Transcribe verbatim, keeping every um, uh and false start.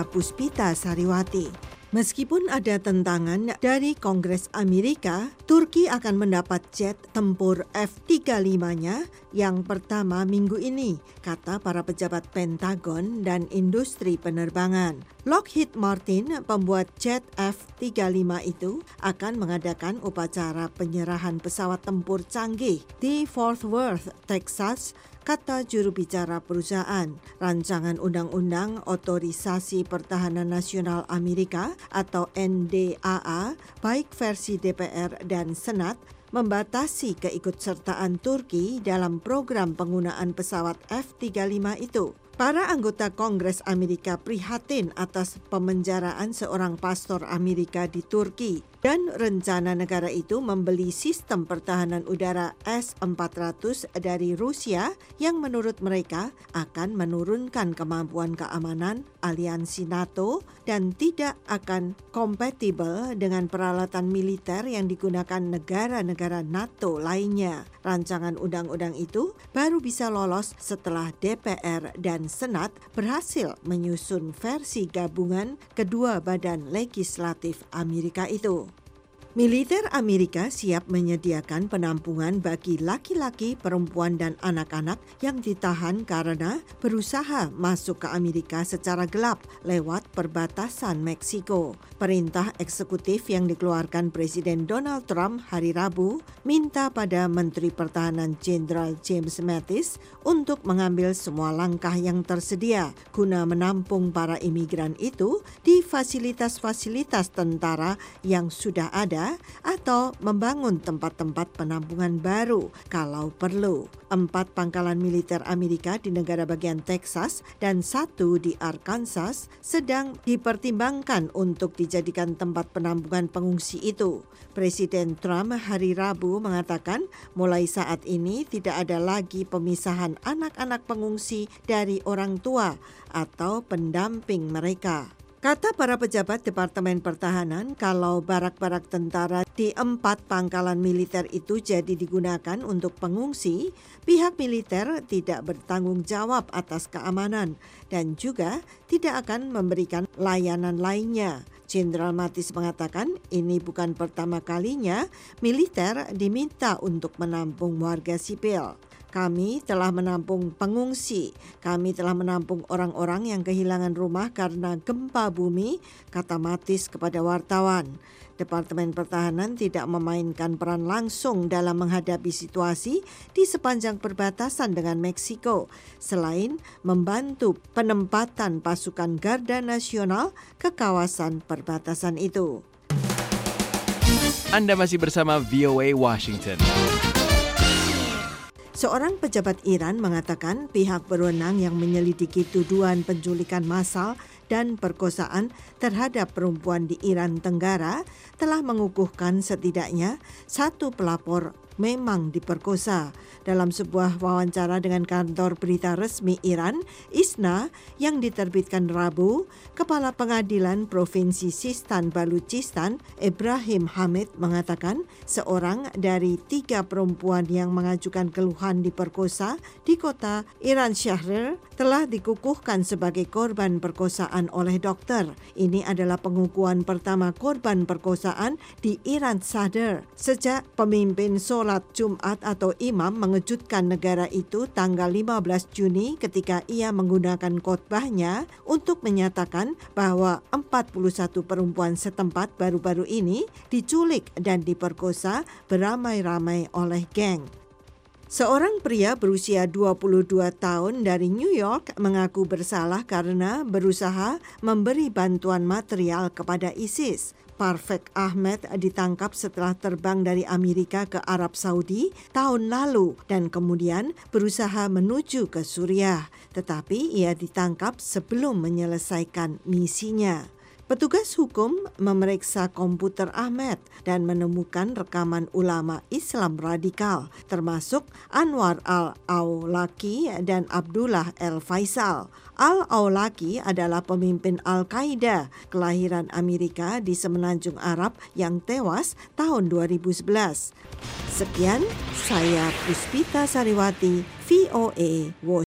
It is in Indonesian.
saya Puspita Sariwati. Meskipun ada tentangan dari Kongres Amerika, Turki akan mendapat jet tempur F tiga puluh lima-nya yang pertama minggu ini, kata para pejabat Pentagon dan industri penerbangan. Lockheed Martin, pembuat jet F tiga puluh lima itu, akan mengadakan upacara penyerahan pesawat tempur canggih di Fort Worth, Texas, kata juru bicara perusahaan. Rancangan Undang-Undang Otorisasi Pertahanan Nasional Amerika atau N D A A, baik versi D P R dan Senat, membatasi keikutsertaan Turki dalam program penggunaan pesawat F tiga puluh lima itu. Para anggota Kongres Amerika prihatin atas pemenjaraan seorang pastor Amerika di Turki dan rencana negara itu membeli sistem pertahanan udara S empat ratus dari Rusia yang menurut mereka akan menurunkan kemampuan keamanan aliansi NATO dan tidak akan kompatibel dengan peralatan militer yang digunakan negara-negara NATO lainnya. Rancangan undang-undang itu baru bisa lolos setelah D P R dan Senat berhasil menyusun versi gabungan kedua badan legislatif Amerika itu. Militer Amerika siap menyediakan penampungan bagi laki-laki, perempuan, dan anak-anak yang ditahan karena berusaha masuk ke Amerika secara gelap lewat perbatasan Meksiko. Perintah eksekutif yang dikeluarkan Presiden Donald Trump hari Rabu minta pada Menteri Pertahanan Jenderal James Mattis untuk mengambil semua langkah yang tersedia guna menampung para imigran itu di fasilitas-fasilitas tentara yang sudah ada atau membangun tempat-tempat penampungan baru kalau perlu. Empat pangkalan militer Amerika di negara bagian Texas dan satu di Arkansas sedang dipertimbangkan untuk dijadikan tempat penampungan pengungsi itu. Presiden Trump hari Rabu mengatakan mulai saat ini tidak ada lagi pemisahan anak-anak pengungsi dari orang tua atau pendamping mereka. Kata para pejabat Departemen Pertahanan, kalau barak-barak tentara di empat pangkalan militer itu jadi digunakan untuk pengungsi, pihak militer tidak bertanggung jawab atas keamanan dan juga tidak akan memberikan layanan lainnya. Jenderal Mattis mengatakan ini bukan pertama kalinya militer diminta untuk menampung warga sipil. Kami telah menampung pengungsi, kami telah menampung orang-orang yang kehilangan rumah karena gempa bumi, kata Mattis kepada wartawan. Departemen Pertahanan tidak memainkan peran langsung dalam menghadapi situasi di sepanjang perbatasan dengan Meksiko, selain membantu penempatan pasukan Garda Nasional ke kawasan perbatasan itu. Anda masih bersama V O A Washington. Seorang pejabat Iran mengatakan pihak berwenang yang menyelidiki tuduhan penculikan massal dan perkosaan terhadap perempuan di Iran Tenggara telah mengukuhkan setidaknya satu pelapor memang diperkosa. Dalam sebuah wawancara dengan kantor berita resmi Iran, ISNA, yang diterbitkan Rabu, Kepala Pengadilan Provinsi Sistan Baluchistan, Ibrahim Hamid, mengatakan seorang dari tiga perempuan yang mengajukan keluhan diperkosa di kota Iran Shahrir telah dikukuhkan sebagai korban perkosaan oleh dokter. Ini adalah pengukuhan pertama korban perkosaan di Iran Sadr sejak pemimpin sholat Jumat atau imam mengejutkan negara itu tanggal lima belas Juni ketika ia menggunakan khotbahnya untuk menyatakan bahwa empat puluh satu perempuan setempat baru-baru ini diculik dan diperkosa beramai-ramai oleh geng. Seorang pria berusia dua puluh dua tahun dari New York mengaku bersalah karena berusaha memberi bantuan material kepada ISIS. Parvek Ahmed ditangkap setelah terbang dari Amerika ke Arab Saudi tahun lalu dan kemudian berusaha menuju ke Suriah, tetapi ia ditangkap sebelum menyelesaikan misinya. Petugas hukum memeriksa komputer Ahmed dan menemukan rekaman ulama Islam radikal, termasuk Anwar al-Awlaki dan Abdullah el-Faisal. Al-Awlaki adalah pemimpin Al-Qaeda kelahiran Amerika di Semenanjung Arab yang tewas tahun dua ribu sebelas. Sekian, saya Puspita Sariwati, V O A Washington.